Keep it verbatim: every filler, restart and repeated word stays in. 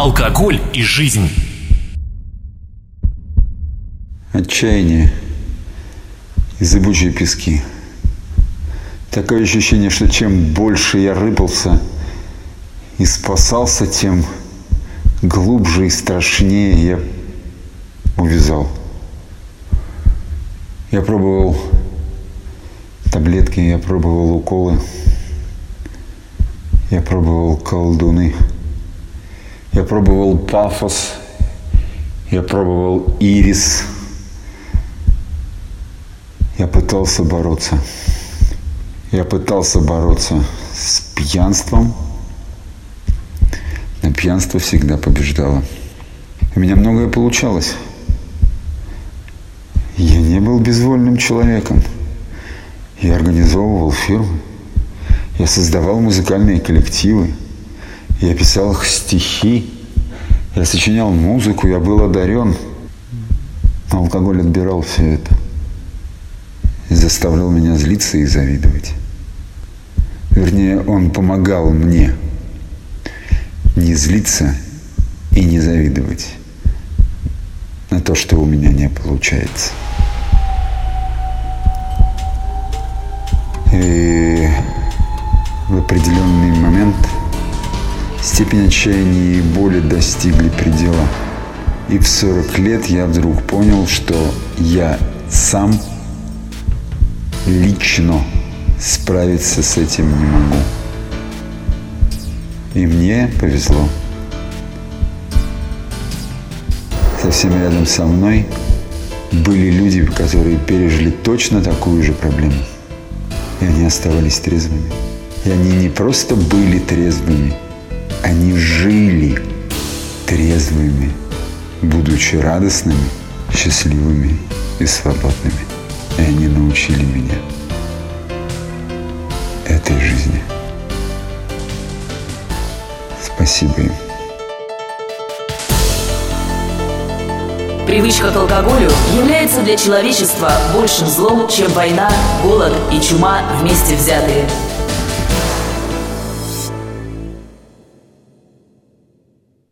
алкоголь и жизнь. Отчаяние и зыбучие пески. Такое ощущение, что чем больше я рыпался и спасался, тем глубже и страшнее я увязал. Я пробовал таблетки, я пробовал уколы, я пробовал колдуны, я пробовал пафос, я пробовал ирис. Я пытался бороться. Я пытался бороться с пьянством, но пьянство всегда побеждало. У меня многое получалось. Я не был безвольным человеком. Я организовывал фирмы. Я создавал музыкальные коллективы. Я писал их стихи. Я сочинял музыку. Я был одарен. Но алкоголь отбирал все это. И заставлял меня злиться и завидовать. Вернее, он помогал мне не злиться и не завидовать на то, что у меня не получается. И в определенный момент степень отчаяния и боли достигли предела. И в сорок лет я вдруг понял, что я сам лично справиться с этим не могу. И мне повезло. Совсем рядом со мной были люди, которые пережили точно такую же проблему. И они оставались трезвыми. И они не просто были трезвыми, они жили трезвыми, будучи радостными, счастливыми и свободными. И они научили меня этой жизни. Спасибо им. Привычка к алкоголю является для человечества большим злом, чем война, голод и чума вместе взятые.